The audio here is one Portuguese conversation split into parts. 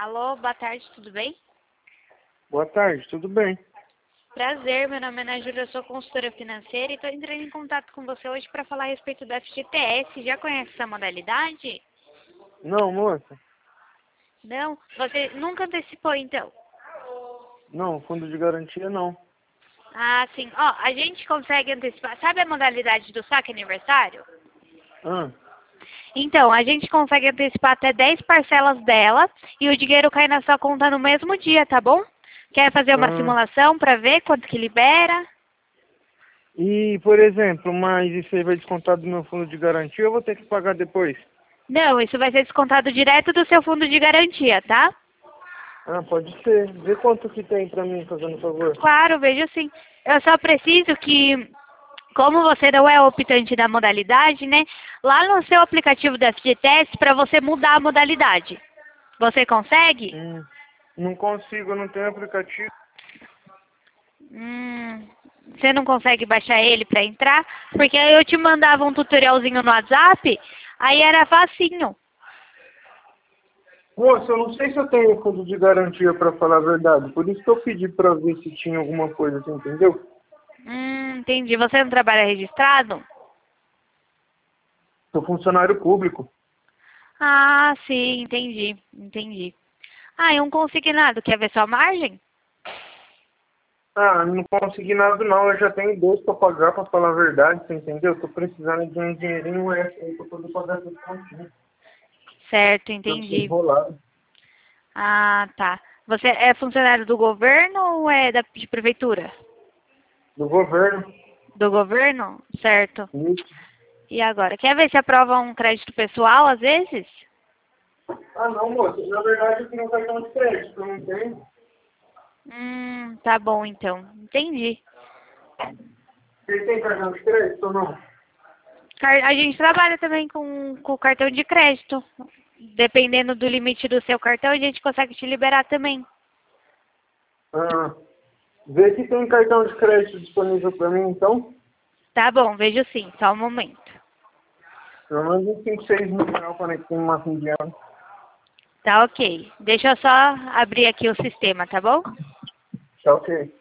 Alô, boa tarde, tudo bem? Boa tarde, tudo bem? Prazer, meu nome é Ana Júlia, eu sou consultora financeira e estou entrando em contato com você hoje para falar a respeito do FGTS. Já conhece essa modalidade? Não, moça. Não? Você nunca antecipou, então? Não, fundo de garantia não. Ah, sim. Ó, a gente consegue antecipar. Sabe a modalidade do saque aniversário? Ah, Então, a gente consegue antecipar até 10 parcelas dela e o dinheiro cai na sua conta no mesmo dia, tá bom? Quer fazer uma ah. simulação para ver quanto que libera? E, por exemplo, mas isso aí vai descontar do meu fundo de garantia ou eu vou ter que pagar depois? Não, isso vai ser descontado direto do seu fundo de garantia, tá? Ah, pode ser. Vê quanto que tem pra mim, fazendo favor. Claro, vejo sim. Eu só preciso que, como você não é optante da modalidade, né? Lá no seu aplicativo da FGTS, para você mudar a modalidade. Você consegue? Não consigo, eu não tenho aplicativo. Hum, você não consegue baixar ele para entrar? Porque aí eu te mandava um tutorialzinho no WhatsApp, aí era facinho. Moça, eu não sei se eu tenho fundo de garantia pra falar a verdade. Por isso que eu pedi pra ver se tinha alguma coisa assim, entendeu? Entendi. Você não trabalha registrado? Sou funcionário público. Ah, sim, entendi, entendi. Ah, e um consignado, quer ver sua margem? Ah, não consegui nada não. Eu já tenho dois pra pagar, pra falar a verdade, você entendeu? Tô precisando de um dinheirinho extra aí pra poder pagar essas continhas. Certo, Eu tô entendi. enrolado. Ah, tá. Você é funcionário do governo ou é de prefeitura? Do governo. Do governo? Certo. Isso. E agora? Quer ver se aprova um crédito pessoal, às vezes? Ah, não, moça. Na verdade, eu tenho um cartão de crédito, eu não tenho. Tá bom então. Entendi. Você tem cartão de crédito ou não? A gente trabalha também com cartão de crédito. Dependendo do limite do seu cartão, a gente consegue te liberar também. Ah, vê se tem cartão de crédito disponível pra mim, então. Tá bom, vejo sim. Só um momento. Pelo menos uns 5, 6 mil reais quando é que tem uma fim de ano. Tá ok. Deixa eu só abrir aqui o sistema, tá bom? Tá ok.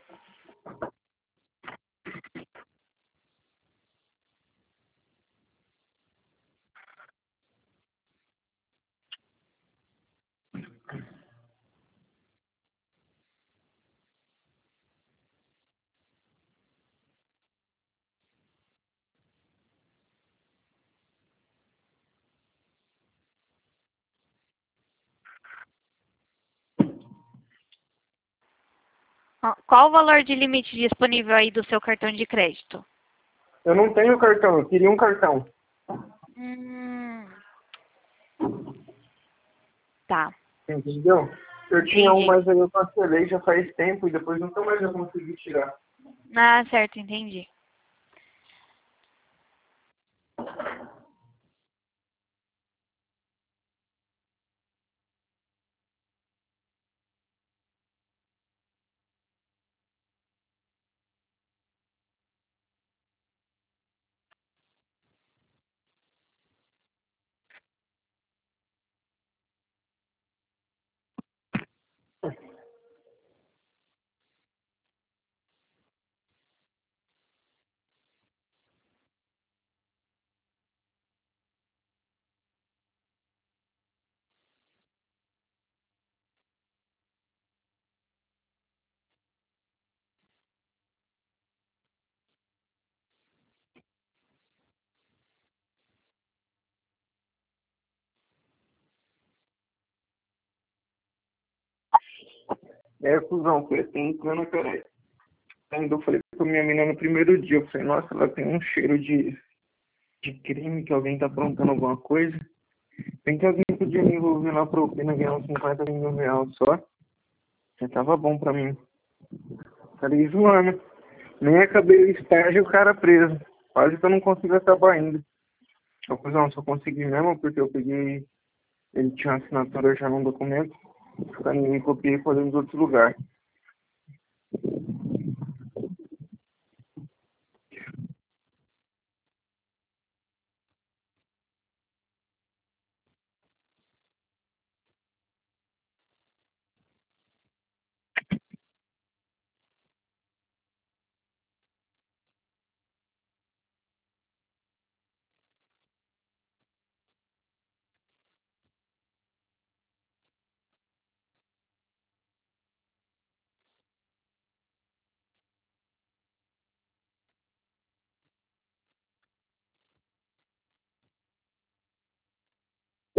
Ó, qual o valor de limite disponível aí do seu cartão de crédito? Eu não tenho cartão, eu queria um cartão. Hum, tá. Entendeu? Eu tinha um, Entendi. mas aí eu cancelei já faz tempo e depois nunca mais eu consegui tirar. Ah, certo, entendi. É, cuzão, foi assim, plano, peraí. Ainda eu falei pra minha menina no primeiro dia, eu falei, nossa, ela tem um cheiro de crime, que alguém tá aprontando alguma coisa. Tem que alguém podia me envolver na propina, ganhar uns 50 mil reais só. Já tava bom pra mim. Falei, zoando. Nem acabei o estágio, o cara preso. Quase que eu não consigo acabar ainda. Eu, cuzão, só consegui mesmo porque eu peguei, ele tinha assinatura já num documento. Me copiei e falei nos outros lugares.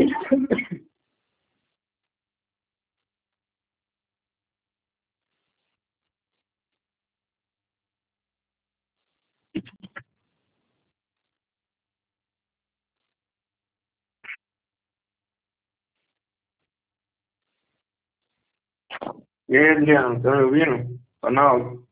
E aí, Adriano, tá me ouvindo? Ronaldo?